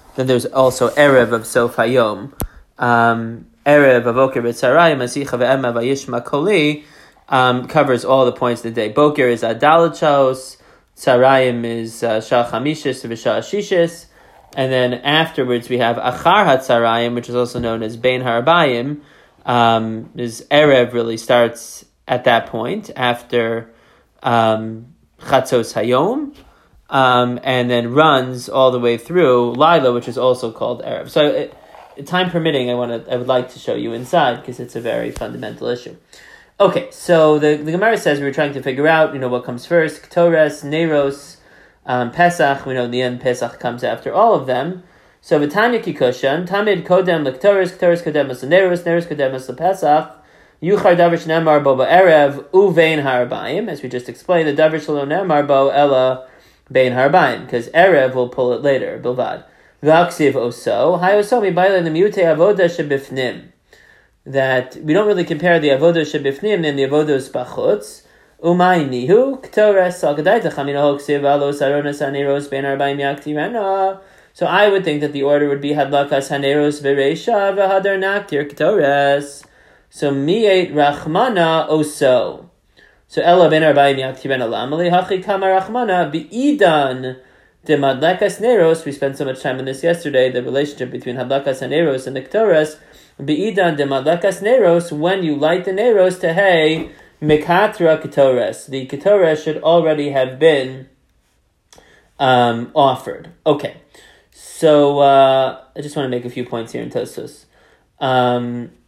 Then there's also Erev of Sof Hayom. Erev of Boker B'Tzarayim, Asicha Ve'ema Vayishma Koli, covers all the points of the day. Boker is Adalachos, Tzarayim is Shah Chamishis V'Shah Shishis, and then afterwards we have Achar HaTzarayim, which is also known as Bein Harabayim. His Erev really starts at that point, after Chatzos Hayom, and then runs all the way through Laila, which is also called Erev. So, time permitting, I would like to show you inside, because it's a very fundamental issue. Okay, so the Gemara says we were trying to figure out, what comes first: Ktores, Neros, Pesach. We know in the end Pesach comes after all of them. So V'tanya Kikushan, Tamid Kodem L'Ktores, Ktores Kodem L'Neros, Neros Kodem L'Pesach, Yuchar Davar Shnemar Bo Ba'erev, Uvein Harabayim. As we just explained, the Davar Shalom Nemar Bo Ella Bein Harabayim, because Erev will pull it later, Bilvad. V'aksiv Oso, Hayoso Mibaila Nemute Avoda Shebifnim. That we don't really compare the Avoda Shebifnim and the Avodos Bachutz. Umay Nihu, Ktores, Salkadaita Chamina Hoksiv, Alos Aronas Aneros Bein Harabayim Yaktivana. So I would think that the order would be Hadlakas Haneros Veresha V'Hadar Naktir Ktores. So Mi'et Rachmana Oso. So Ella Ben Arbayim Yaktiben Alamali Hachi Kama Rachmana B'idan de Madlakas Neros. We spent so much time on this yesterday, the relationship between Hadlakas Neros and the Ktores. B'idan de Madlakas Neros, when you light the Neros to Hey Mikatra Ktores. The Ktores should already have been offered. Okay. So I just want to make a few points here in Tosfos. Let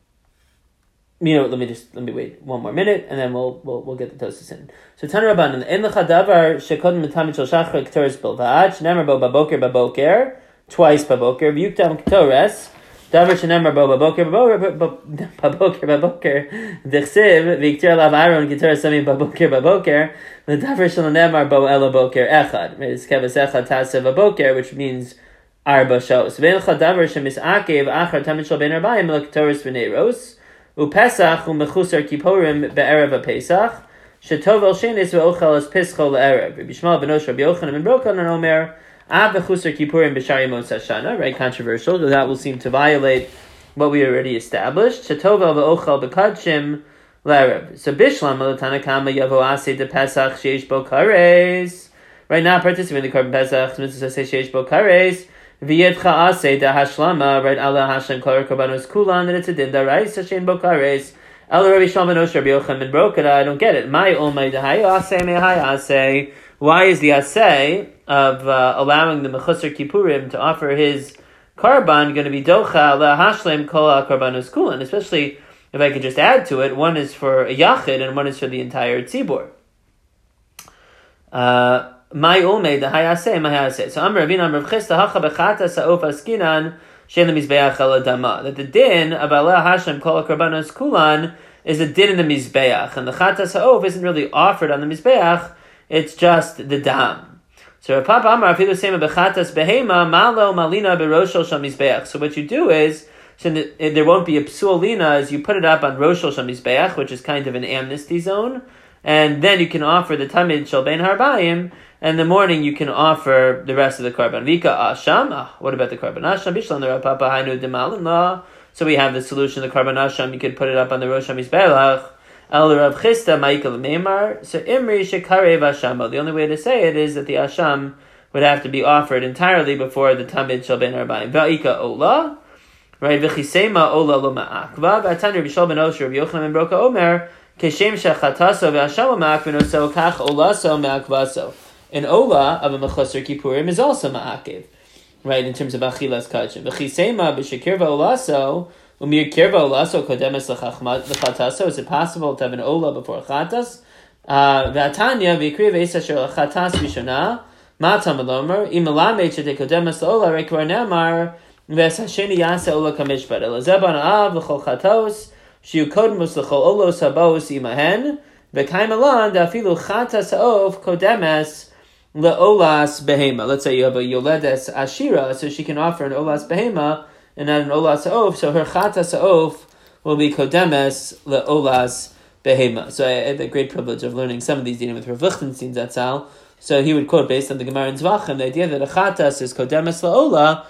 me wait one more minute, and then we'll get the Tosfos in. So Tana Rabbanan, En lecha davar shekodem l'tamid shel shachar ktores bilvad, shenemar bo baboker, twice baboker, v'yuktam ktores, davar shenemar bo baboker, d'chsiv, v'yiktir lav Aaron ktores sami baboker, l'davar shenemar bo ela boker echad, v'yizkeves echad tasev baboker, which means Arba Shos. Ve'en chadavar shemis'akev achar tamid shel ben arbayim l'ktores v'neiros, u'pesach u'mechusar kipporim be'erev ha'pesach, shetov el shenis ve'ochel es pischo le'erev. Rabbi Shmuel ben Osh Rabbi Yochanan ben Brokan and Omer, av v'chusar kippurim b'shari Mos Hashana, right, controversial, so that will seem to violate what we already established. Shetov el ve'ochel b'kadshim le'erev. So bishlam l'tana kama yavo aseh de pesach sheish bo kares. Right now, participating in the Korban Pesach, mitzvah say sheish bo kares, V'yedcha aseh da hashlama, right? Allah Hashem kol korbanos kulan, that it's a din daraisa shein bokares. El Rabbi Shmuel ben Osh Rabbi Yochanan ben Brokan, I don't get it. My olmay dehayo aseh mehay aseh. Why is the aseh of allowing the mechusar kippurim to offer his karban going to be docha la hashlem kol korbanos kulan? Especially if I could just add to it, one is for a yachid and one is for the entire tzibur. My olmei the hayase my hayase. So Amar Ravina Amar Chista Hacha Bechata Saof Askinan Shein Mizbeach Ala Dama. That the din of Allah Hashem Kol Karbanos Kulan is a din in the Mizbeach, and the Chata Saof isn't really offered on the Mizbeach. It's just the dam. So Papa Amar Afilu Sema Bechatas Behema Malo Malina Beroshel Shal Mizbeach. So what you do is, so there won't be a psuolina as you put it up on Roshel Shal Mizbeach, which is kind of an amnesty zone, and then you can offer the Tamid Shal Ben Harbayim. And in the morning, you can offer the rest of the Karban. Vika Asham. What about the Karban Asham? Bishlan the Rapapa Hainu Demalin La. So we have the solution, the Karban Asham. You could put it up on the Rosh Hamizbeach. El Rav Chista Ma'ikal Meimar. So Imri Shekarev Asham. The only way to say it is that the Asham would have to be offered entirely before the Tamid Shal Ben Arbaim. Va'ika Ola. Right? V'chisema Ola Lo Ma'akva. V'atan Rabbi Shal Ben Osh Rabbi Yochanan Ben Broka Omer. Keshem Shechataso V'asham Ma'akvinoso Kach Olaso Ma'akvaso. An ola of a mechusar kippurim is also ma'akev, right, in terms of achilas kachim. V'chisema b'shekirva olaso, umir kirva olaso kodemes l'chataso. Is it possible to have an ola before chatas? V'atanya v'ikri v'esa shel chatas b'shona, ma'atam alomer, imalamed shete kodemes l'ola, rekvar nemar, v'eshasheni yasa ola kamishpat, elazeban av l'chol chatos, shiu kodmus l'chol olos habos imahen, v'kaimalan da'afilu chatas of kodemes Le'olas behema. Let's say you have a yoledes ashira, so she can offer an olas behema and not an olas ha'of, so her chatas ha'of will be kodemes le'olas behema. So I had the great privilege of learning some of these dealing with Rav Lichtenstein Zatzal. So he would quote based on the Gemara in Zvachim the idea that a chatas is kodemes le'ola,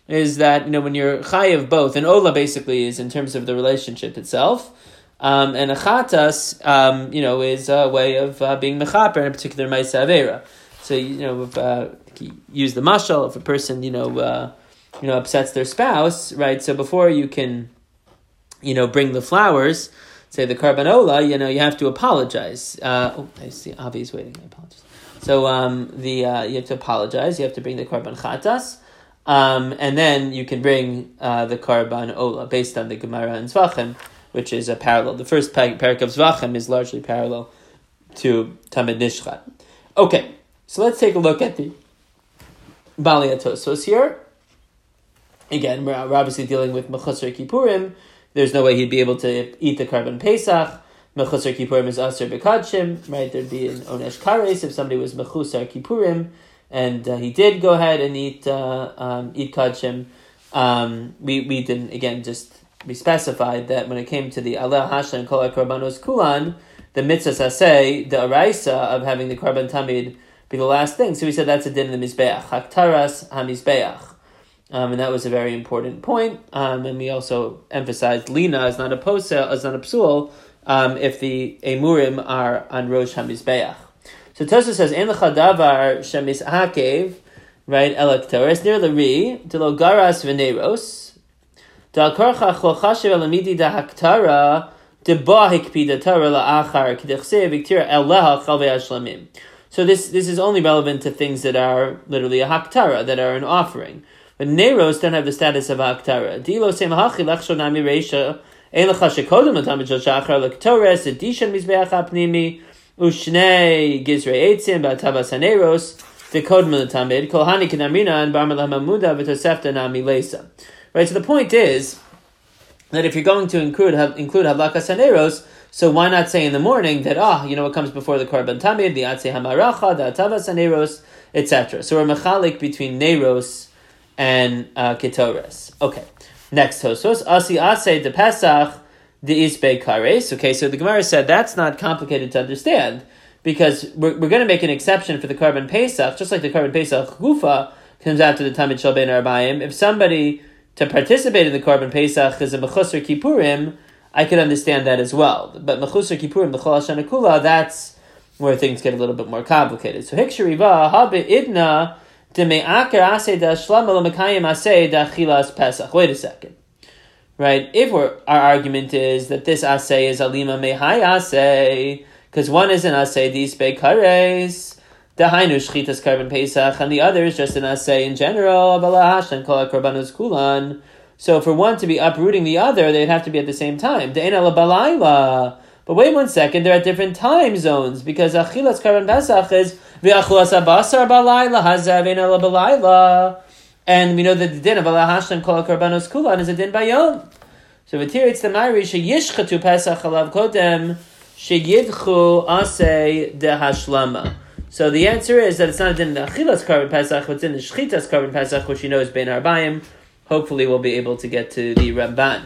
is that when you're chayiv both, and ola basically is in terms of the relationship itself, and a chatas, is a way of being mechaper in a particular ma'aseh avera. So if use the mashal, if a person upsets their spouse, right? So before you can bring the flowers, say the karban ola, you have to apologize. I see Avi is waiting. I apologize. So you have to apologize. You have to bring the karban chatas, and then you can bring the karban ola based on the Gemara and Zvachim, which is a parallel. The first parak of Zvachim is largely parallel to Tamid Nishchat. Okay, so let's take a look at the Bali Atosos here. Again, we're obviously dealing with Mechusar Kippurim. There's no way he'd be able to eat the karban Pesach. Mechusar Kippurim is Aser B'Kadshim, right? There'd be an Onesh Kares if somebody was Mechusar Kippurim, and he did go ahead and eat Kadshim. We didn't, again, we specified that when it came to the Aleh Hashem Kol HaKorbanos Kulan, the mitzvah saseh, the araisa of having the karban tamid be the last thing. So we said that's a din in the Mizbeach. Haktaras HaMizbeach. And that was a very important point. And we also emphasized Lina is not a posel, is not a psul, if the emurim are on Rosh HaMizbeach. So Tosfos says, Ein lecha davar shemishakev, right, elektoris, near the ri, delo garas v'neiros, dal korcha cholchashev elamidi da haktara, deba hikpida Torah la'achar, k'dechsev viktira eleha chalvei hashlamim. So this is only relevant to things that are literally a haktara, that are an offering. But Neiros don't have the status of haktara. Dilo sem hachi lechsho nami reisha, ein lecha shekodem l'tamid shel shachar l'ktores, edishan mizbeach hapnimi, Ushnei Gizrei Eitzim Ba'Tavas Haneros Dekodem L'Tamid Kol Hani Kenamrina and Bar Melah Mamuda V'Tosefta Nami Leisa. Right. So the point is that if you're going to include Havlakas Haneros, so why not say in the morning that what comes before the Karban Tamid, the Atzei Hamaracha, the Atavas Haneros, etc. So we're mechalik between Neros and Ketores. Okay. Next Tosfos Asi Asei De Pesach. The Isbei Kares. Okay, so the Gemara said that's not complicated to understand because we're going to make an exception for the karban Pesach, just like the karban Pesach Gufa comes after the Tamid Shel Ben Arbayim. If somebody to participate in the karban Pesach is a Mechusar Kippurim, I could understand that as well. But Mechusar Kippurim, the Chol Hashanah Kula, that's where things get a little bit more complicated. So Hikshariva Habe Idna De Me'aker Aseh Da Shlama L'Mekayim Aseh Da Chilas Pesach. Wait a second. Right, if our argument is that this asay is alima mehai asay, because one is an asay disbei kares, the hainu shchitas karban pesach, and the other is just an asay in general, avala hashan kol korbanos kulan. So for one to be uprooting the other, they'd have to be at the same time. De'ena labalayla. But wait 1 second, they're at different time zones, because achilas karban pesach is v'achulas abasar balayla hazavena labalayla. And we know that the din of Allah Hashem Kol HaKorbanos Kulan is a din bayom. So v'tir it's the Ma'iri sheyishchatu Pesach alav kodem sheyidchu asay de hashlama. So the answer is that it's not a din of achilas karban Pesach, but it's in the shchitas karban Pesach, which you know is bein arbayim. Hopefully we'll be able to get to the Ramban.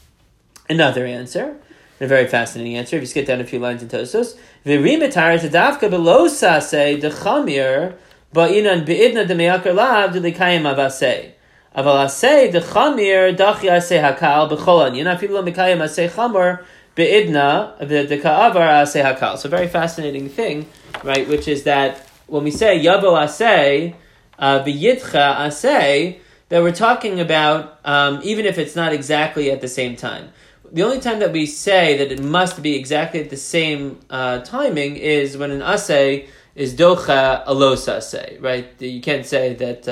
Another answer, a very fascinating answer, if you skip down a few lines in Tosfos, v'rimetar tadavka below saseh de chamir Ba'inan be'idna de me'akar lav de likayim avasei. Aval asei de chamir dachi asei hakal b'cholan. Yinafilu lo mekayim asei chamor be'idna de ka'avar asei hakal. So very fascinating thing, right? Which is that when we say yavo asei, v'yitcha asei, that we're talking about even if it's not exactly at the same time. The only time that we say that it must be exactly at the same timing is when an asei is docha alosa say, right? You can't say that,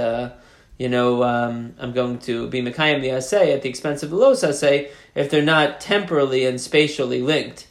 I'm going to be mekayim the asay at the expense of the losa say if they're not temporally and spatially linked.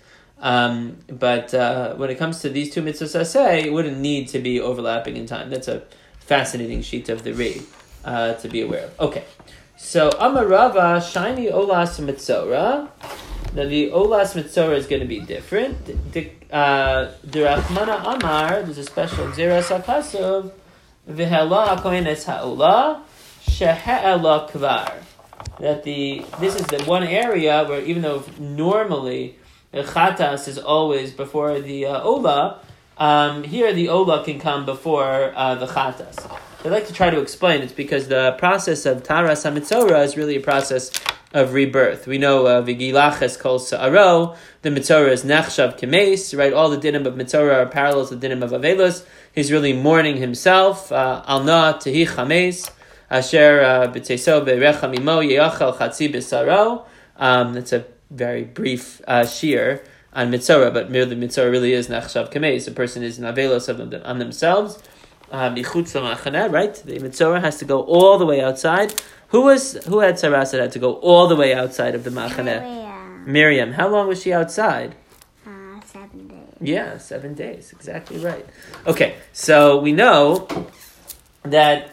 But when it comes to these two mitzvahs asay, it wouldn't need to be overlapping in time. That's a fascinating sheet of the Ri to be aware of. Okay, so Amarava shiny olas mitzora. Now the olas mitzora is going to be different. The Rachmana Amar, there's a special Gzeras HaKasuv, V'hela Kohenes Ha'olah, Shehe'ela Kvar. That this is the one area where even though normally the Chatas is always before the Olah, here the Olah can come before the Chatas. they like to try to explain it's because the process of Taras HaMitzorah is really a process of rebirth. We know Vigilachas Kol Sa'aro, the Mitzorah is Nechshav Kemes, right? All the dinim of Mitzorah are parallel to the dinim of Avelos. He's really mourning himself. Alna Tehi Chames, Asher B'Teiso Be'recha Mimo Yeachal Chatzi B'Saro. That's a very brief shir on Mitzorah, but merely Mitzorah really is Nechshav Kemes. A person is in Avelos on themselves. Right? The Mitzorah has to go all the way outside. Who had Saras that had to go all the way outside of the Machaneh? Miriam. How long was she outside? 7 days. Yeah, 7 days. Exactly right. Okay, so we know that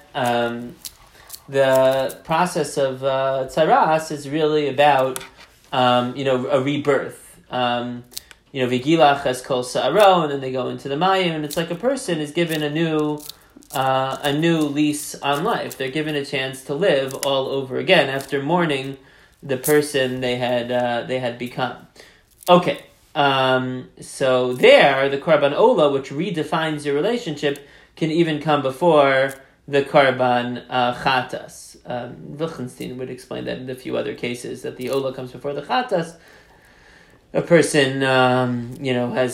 the process of Tzaras is really about a rebirth. Vigilach has kol sa'aro, and then they go into the mayim, and it's like a person is given a new lease on life. They're given a chance to live all over again after mourning the person they had become. Okay, so there the Korban Ola, which redefines your relationship, can even come before the Korban Chatas. Wittgenstein would explain that in a few other cases, that the Ola comes before the Chatas. A person, has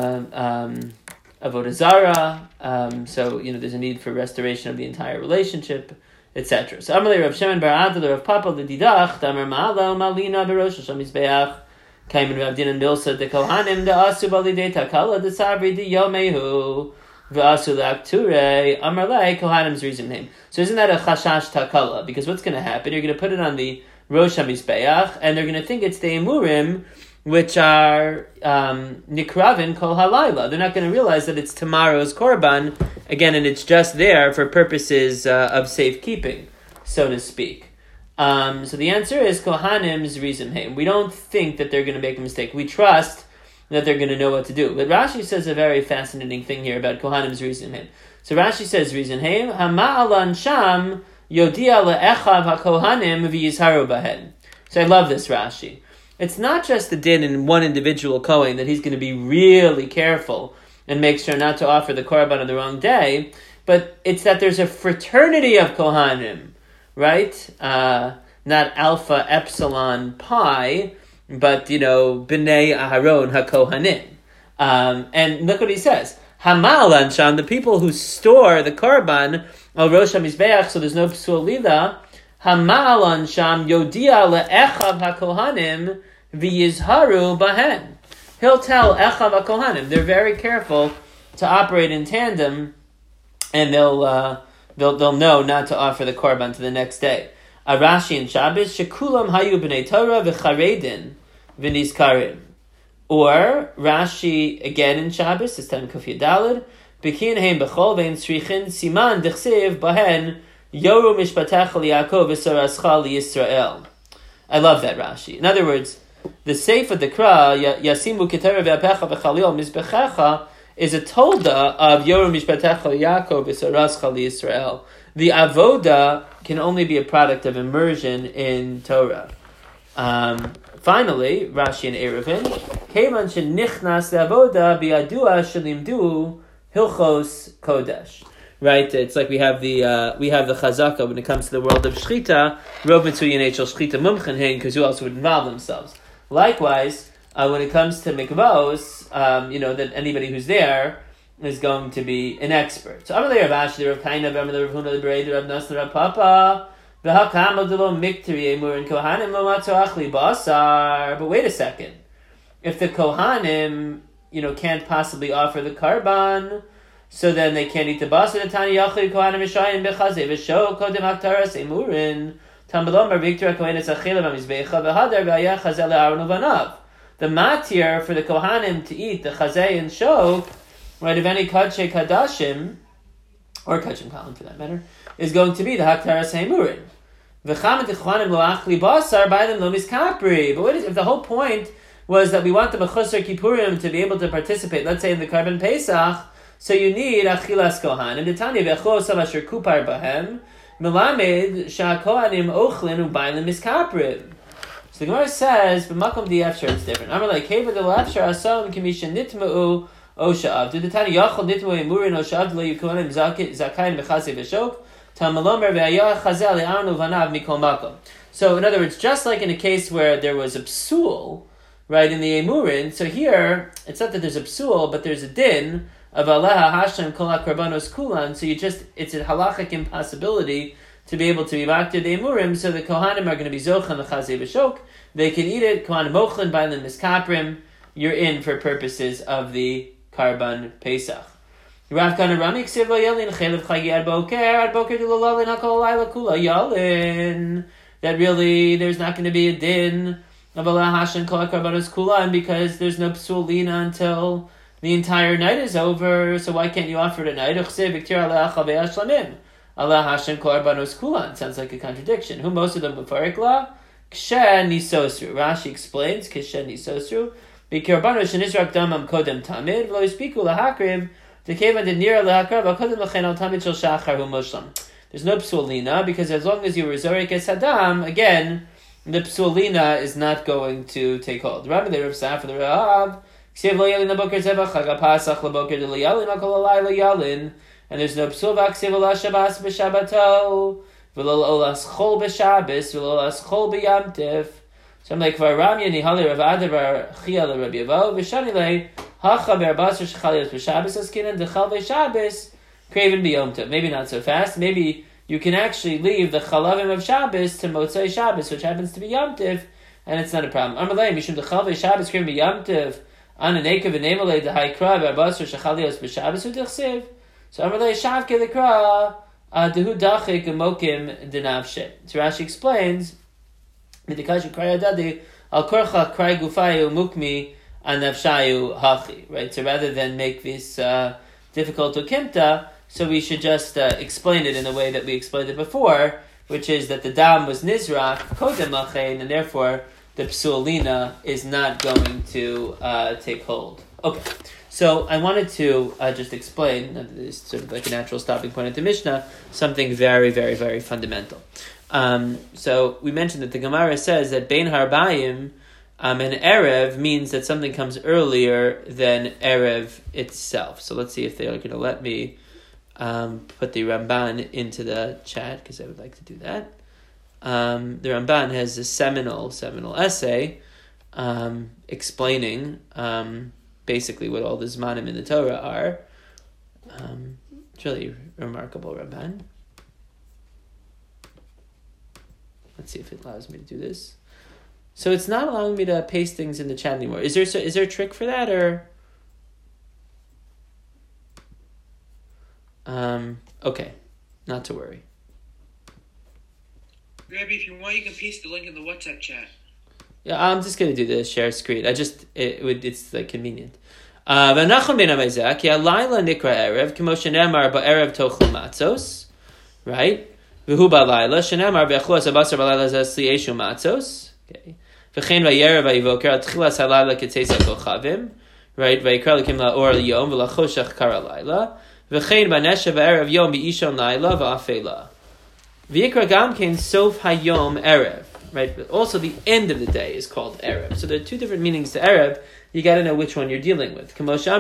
avodah zara, so there's a need for restoration of the entire relationship, etc. So Amalei Rav Shimon bar Adler Rav Papa l'didach Damer Ma'ala Malina Berosh Hashem Mizbeach Kaimin Rav Dinan Bilsa de Kohanim de Asu Balidei Takala de Sabri de Yomehu V'Asu L'Akture Amalei Kohanim's reason name. So isn't that a Chashash Takala? Because what's going to happen? You're going to put it on the Rosh HaMizbeach, and they're going to think it's the Emurim, which are nikravin kol halayla. They're not going to realize that it's tomorrow's korban again, and it's just there for purposes of safekeeping, so to speak. So the answer is kohanim's rizimheim. We don't think that they're going to make a mistake. We trust that they're going to know what to do. But Rashi says a very fascinating thing here about kohanim's rizimheim. So Rashi says rizimheim hama'alan sham yodia le'echav hakohanim v'yizharu bahen. So I love this Rashi. It's not just the din in one individual Kohen that he's going to be really careful and make sure not to offer the korban on the wrong day, but it's that there's a fraternity of Kohanim, right? Not Alpha, Epsilon, Pi, but, B'nai Aharon HaKohanim. And look what he says. Hamal Ansham, the people who store the korban, al Rosh HaMizbeach, so there's no Psul Lila, Hamalan sham yodia le'echav hakohanim v'yizharu bahen. He'll tell echav hakohanim. They're very careful to operate in tandem, and they'll know not to offer the korban to the next day. Rashi in Shabbos shekulam hayu b'nei Torah v'charedin v'nizkarim. Or Rashi again in Shabbos, this time Kuf Yadalid, b'kin heim b'chol ve'in tzrichin siman d'chsev bahen. Yoru mishpatecha liYaakov v'sorascha liYisrael. I love that Rashi. In other words, the Seif of the Kra, Yasimu ketera v'apecha v'chalil mizbechecha, is a tolda of Yoru mishpatecha liYaakov v'sorascha liYisrael. The avoda can only be a product of immersion in Torah. Finally, Rashi and Eruvin, Kevan shenichnas le'avoda bi'adua shelimdu hilchos kodesh. Right, it's like we have the chazaka when it comes to the world of shchita. Rov mitzuyin echel shchita mumchen hein, because who else would involve themselves? Likewise, when it comes to mikvos, that anybody who's there is going to be an expert. So Amalei Rav Ashi, Rav Kaina, Rav Huna, Rav Bereder, Rav Nasser, Rav Papa, v'hakam adelo mikteri emur and kohanim lo matzoachli basar. But wait a second, if the kohanim, can't possibly offer the karban, so then they can't eat the basar. The tani yachli kohanim mishayim bechazeh v'sho kodem haktaras emurin tambalomar victor kohenes achila v'mizbecha v'hadar v'ayach chazeh le'aron uvanav. The matir for the kohanim to eat the chazeh and shok, right, of any kadshe kadashim, or kachim kalim for that matter, is going to be the haktaras emurin. V'chamet kohanim lo achli basar by them lo miskapri. But what if the whole point was that we want the mechusar kippurim to be able to participate, let's say in the Karban Pesach? So you need achilas kohanim. The Tanya v'echlo sav asher kupar bahem melamed sha'kohanim ochlin u'baylim miskaprim. So the Gemara says, "B'makom di'afshar it's different." I'm like, "Hey, but the afshar asom k'misha nitma'u Osha Avdu. The Tani Yachol Nitmo Emurin Osha Avdu Lo Yukonim Zakayin Bechase Veshok. Tamalomer Ve'ayah Chazel Le'anu Vanav Mikol Makom. So, in other words, just like in a case where there was a psul, right, in the Emurin, so here, it's not that there's a psul, but there's a din of Aleha Hashem Kol HaKarbanos Kulan, so it's a halachic impossibility to be able to be back to the Emurim, so the Kohanim are going to be Zochan L'chazei V'shok, they can eat it, Kohanim Mochlin, Bailan Miskaprim, you're in for purposes of the Karban Pesach. Rav Kana Rami Ksiv Lo Yalin Chelev Chagi Ad Boker Di Lo Lalin HaKol Laila Kula Yalin, that really there's not going to be a din of Allah Hashem Kol HaKarbanos Kulan because there's no Psul Lina until the entire night is over, so why can't you offer it at night? Allah Hashem Kol HaKarbanos Kulan sounds like a contradiction. Who most of them Mefarik La? Kshen Nisosru. Rashi explains Kshen Nisosru. B'karbanos shenizrak damam kodem tamid v'lo yispiku lahakriv dekeva denira lahakriv v'kodem l'chen al tamid shel shachar hu mushlam. There's no psulina because as long as you were zorik es hadam, again, the psulina is not going to take hold. Rabbi the Rav Safar the Rav Ksiv lo yalin aboker zevach chagapasach laboker de yalin akol alay yalin, and there's no psul v'ksiv ola shabbos b'shabbato v'lo olas chol b'shabbos v'lo olas chol b'yamtiv. So I'm like, Varamya nihali Rav Adavar Chia le Rabbi Yavo v'shani le hacha be'arbasar shechalios b'Shabbos askinan dechal ve'Shabbos craven b'yomtiv. Maybe not so fast. Maybe you can actually leave the chalavim of Shabbos to Motzei Shabbos, which happens to be Yomtiv, and it's not a problem. Amalei mishum dechal ve'Shabbos craven b'yomtiv ananeka v'nemalei dehaikra be'arbasar shechalios b'Shabbos u'dechsiv. So Amalei shavke lekra dehu dachik u'mokim denavshet. So Rashi explains. Right, so rather than make this difficult to kimta, so we should just explain it in the way that we explained it before, which is that the dam was nizrach kodem lachein, and therefore the psulina is not going to take hold. Okay, so I wanted to just explain, this is sort of like a natural stopping point at the Mishnah, something very, very, very fundamental. So we mentioned that the Gemara says that Bein Harbayim and Erev means that something comes earlier than Erev itself. So let's see if they are going to let me put the Ramban into the chat, because I would like to do that. The Ramban has a seminal essay explaining basically what all the Zmanim in the Torah are. It's really remarkable, Ramban. Let's see if it allows me to do this. So it's not allowing me to paste things in the chat anymore. Is there a trick for that, or? Okay, not to worry. Rabbi, if you want, you can paste the link in the WhatsApp chat. Yeah, I'm just going to do the share screen. It's like convenient. V'nachon ben Amezek, ya laila nikra erev, k'mo shenemar ba'erev tochel matzos, right? V'hu ba'layla, shenemar v'echlos abasar ba'layla zesli eshu matzos, okay. V'chein v'yerev v'yivoker, atchilas halayla k'tzeisa kochavim, right? V'yikra l'kim la'or l'yom, v'lachoshach kara layla, v'chein v'nesha v'erev yom v'ishon layla v'afela. V'yikra gamkein sof hayom erev, right? But also the end of the day is called erev. So there are two different meanings to erev. You got to know which one you're dealing with. Right, the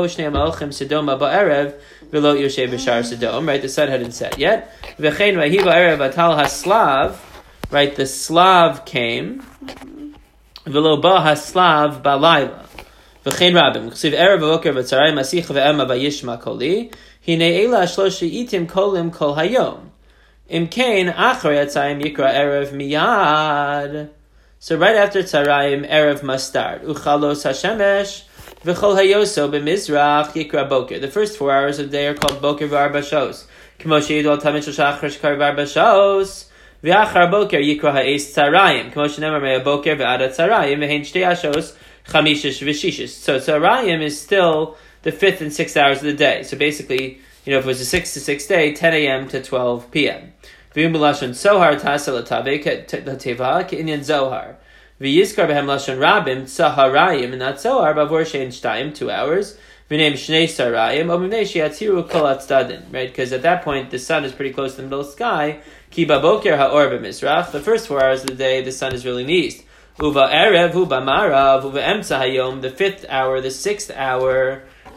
sun hadn't set yet. Right, the Slav came. So right after Tzarayim, Erev must start. Uchalos Hashemesh, v'chol hayoso b'mizrach yikra boker. The first 4 hours of the day are called boker v'arbashos. K'mo she'yidu al tamid shel shachar shekar v'arbashos, v'achar boker yikra ha'es Tzarayim. K'mo she'nemar me'a boker v'ada Tzarayim, v'hein shtei ashos, chamishish v'shishish. So Tzarayim is still the 5th and 6th hours of the day. So basically, if it was a 6 to 6 day, 10 a.m. to 12 p.m. V'yum b'lashon sohar tasa l'taveh k'teva k'inyan zohar. V'yizkar b'hem lashon rabim tzaharayim, and that zohar b'avor shein shtayim, 2 hours. V'neim shnei sarayim, o b'mnei she'atziru kol atzadin, right? Because at that point, the sun is pretty close to the middle of the sky. Ki b'boker ha'or b'mizrach. The first 4 hours of the day, the sun is really in the east. Uva erev, uva marav, uva emtza hayom, the 5th hour, the 6th hour,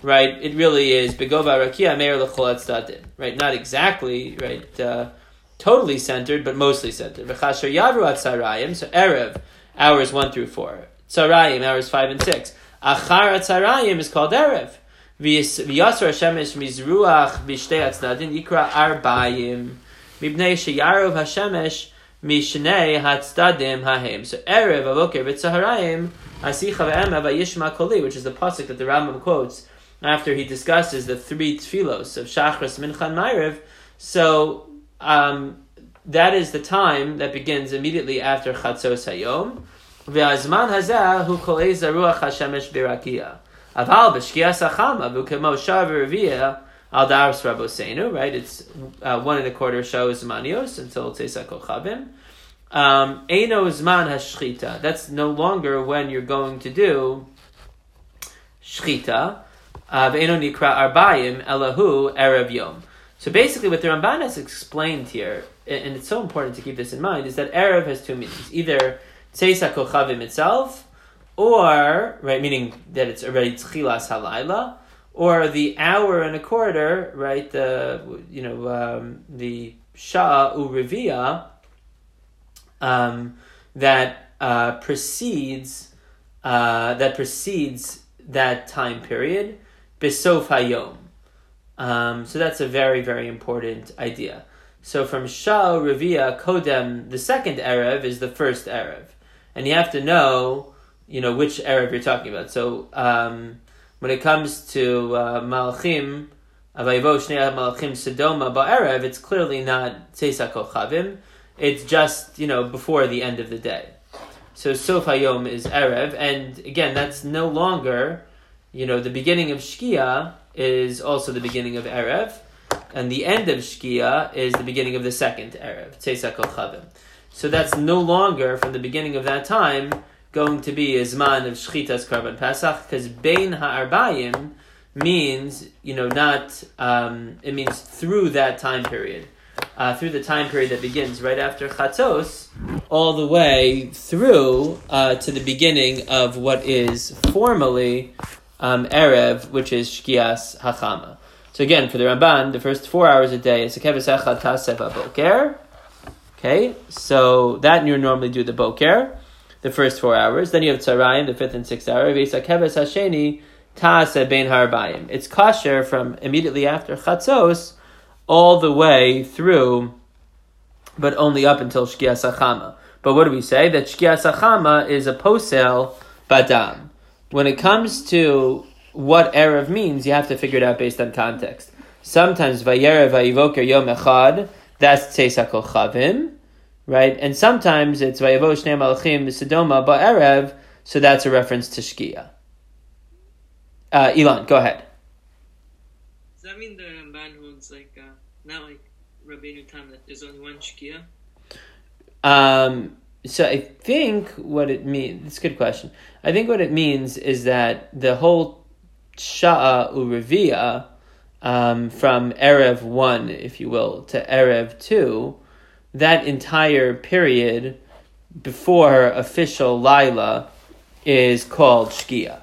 right, it really is begova rakia meir l'chol tzaddim, right? Not exactly, right, totally centered, but mostly centered. V'chasher yavru at tzarayim, so erev, hours 1 through 4. Tzarayim, hours 5 and 6. Achar at tzarayim is called erev. V'yasar hashemesh mizruach b'shtei atznadin yikra arbayim. Mibnei sheyarov hashemesh mishnei hatzdadim hahem. So erev avoker v'tzaharayim asicha ve'ema v'yishma koli, which is the pasuk that the Rambam quotes after he discusses the 3 tfilos of Shachris, Mincha, and Ma'ariv. So that is the time that begins immediately after Chatzos Hayom. Ve'azman hazeh hu kol eza ruach hashemesh birakia. Aval b'shkias hachama v'kemo shav v'reviyah al daras raboseinu. Right, it's 1 1/4 shows manios until Tzeisa Kochavim. Eino zman hashchita. That's no longer when you're going to do shchita. Ve'eno nikra arbayim elahu erev yom. So basically what the Ramban has explained here, and it's so important to keep this in mind, is that erev has 2 meanings. Either Tzeisa Kochavim itself, or, right, meaning that it's already Tchilas Halayla, or the 1 1/4, right, the Sha'a Ureviyah, that precedes that time period, Besof Hayom. So that's a very, very important idea. So from Sha'a Ureviyah Kodem, the second Erev is the first Erev. And you have to know, which Erev you're talking about. So when it comes to Malachim, Avayivo Shnei Malachim Sodoma Ba'erev, it's clearly not Tzeisa Kochavim. It's just, before the end of the day. So Sof Hayom is Erev. And again, that's no longer, the beginning of Shkia is also the beginning of Erev. And the end of Shkia is the beginning of the second Erev, Tzeisa Kochavim. So that's no longer, from the beginning of that time, going to be a Zman of Shchitas Karban Pesach, because Bein Ha'arbayim means, it means through that time period. Through the time period that begins right after Chatzos, all the way through to the beginning of what is formally Erev, which is Shkias Hachama. So again, for the Ramban, the first 4 hours a day is Keves Echad Tasef HaBoker. Okay, so that you normally do the Boker, the first 4 hours. Then you have Tzarayim, the 5th and 6th hour. V'isa Keves Hasheni Taseh Bein Harbayim. It's kosher from immediately after Chatzos all the way through, but only up until Shkias Hachama. But what do we say? That Shkias Hachama is a posel badam. When it comes to what Erev means, you have to figure it out based on context. Sometimes Vayerev Vayivoker Yom Echad, that's Tzeisa Kochavim, right? And sometimes it's Vayevo Shnei Malachim Sodoma Ba'erev, so that's a reference to Shkia. Ilan, go ahead. Does that mean the Ramban holds not like Rabbeinu Tam, that there's only one Shkia? So I think what it means, it's a good question. I think what it means is that the whole Sha'a Ureviyah, from Erev 1, if you will, to Erev 2, that entire period before official Laila is called Shkia.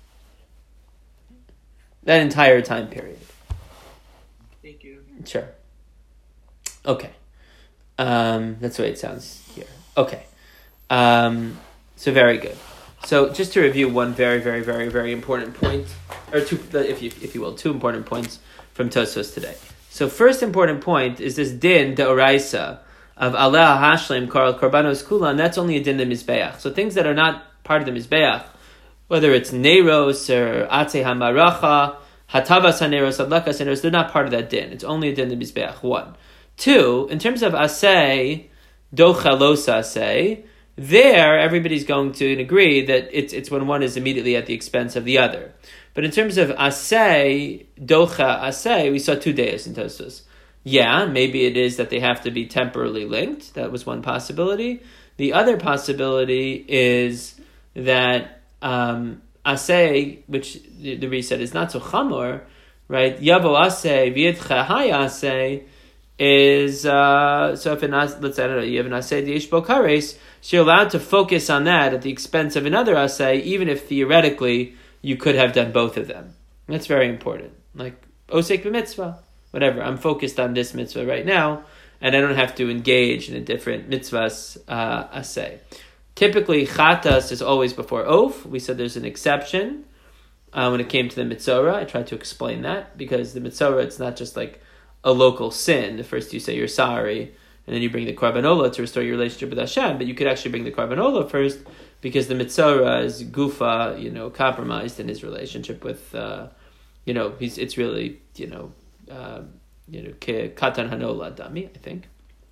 That entire time period. Thank you. Sure. Okay. That's the way it sounds here. Okay. So very good. So just to review one very, very, very, very important point, or two, if you will, 2 important points from Tosfos today. So first important point is this din deoraisa of aleh hashlim karl korbanos kulan. That's only a din de mizbeach. So things that are not part of the mizbeach, whether it's neiros or atze hamaracha, hatavas haneros, adlakas haneros, they're not part of that din. It's only a din de mizbeach. 1. 2. In terms of aseh, dochalos aseh, there everybody's going to agree that it's when one is immediately at the expense of the other. But in terms of aseh, docha aseh, we saw 2 days in Tosfos. Yeah, maybe it is that they have to be temporarily linked. That was one possibility. The other possibility is that aseh, which the Ri said is not so chamor, right? Yavo aseh, v'yidcha hay aseh, is, so if let's say, I don't know, you have an aseh di'ish bokares, so you're allowed to focus on that at the expense of another aseh, even if theoretically you could have done both of them. That's very important. Like, osek b'mitzvah, whatever. I'm focused on this mitzvah right now, and I don't have to engage in a different mitzvahs aseh. Typically, chatas is always before oaf. We said there's an exception when it came to the mitzorah. I tried to explain that, because the mitzorah, it's not just like a local sin. The first you say you're sorry, and then you bring the korban to restore your relationship with Hashem, but you could actually bring the korban first, because the mitzorah is gufa, compromised in his relationship with, it's really, katan hanola dami, I think.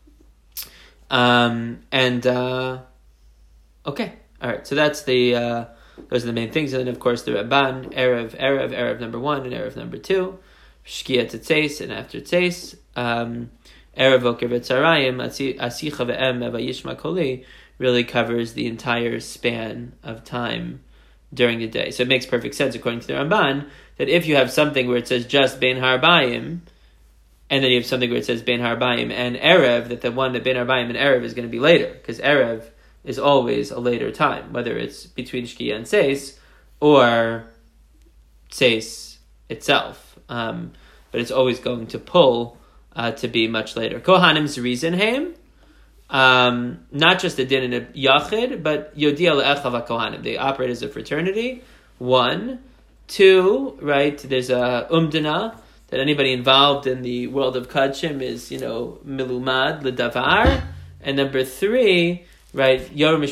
Okay, all right. So that's those are the main things, and then of course the Ramban, erev number 1 and erev number 2, shkia tetzeis and after tetzeis, erev oker v'tzarayim asicha ve'em v'yishma koli really covers the entire span of time during the day. So it makes perfect sense according to the Ramban that if you have something where it says just bein harbayim, and then you have something where it says bein harbayim and erev, that the one that bein harbayim and erev is going to be later, because erev is always a later time, whether it's between shkia and seis or seis itself. But it's always going to pull to be much later. Kohanim's reason haim, not just the din in a yachid, but yodia le'echav kohanim. They operate as a fraternity. 1, 2, right? There's a umdana that anybody involved in the world of kadshim is, milumad ledavar. And number 3, right?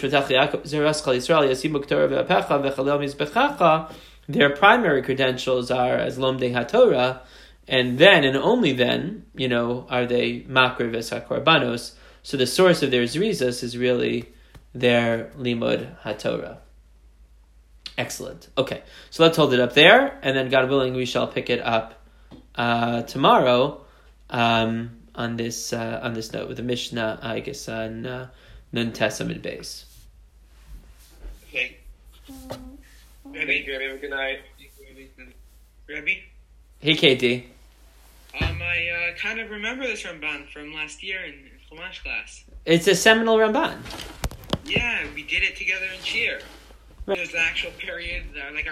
Their primary credentials are as lomdei haTorah, and then and only then, are they makriv es hakorbanos. So the source of their zrizas is really their limud haTorah. Excellent. Okay, so let's hold it up there, and then God willing, we shall pick it up tomorrow on this note with the Mishnah, I guess, on Nun Tesamid Beis. Okay. Thank you, Rabbi. Good night. Rabbi? Hey, Katie. I kind of remember this Ramban from last year in Chumash class. It's a seminal Ramban. Yeah, we did it together in Shir. There's the actual period, like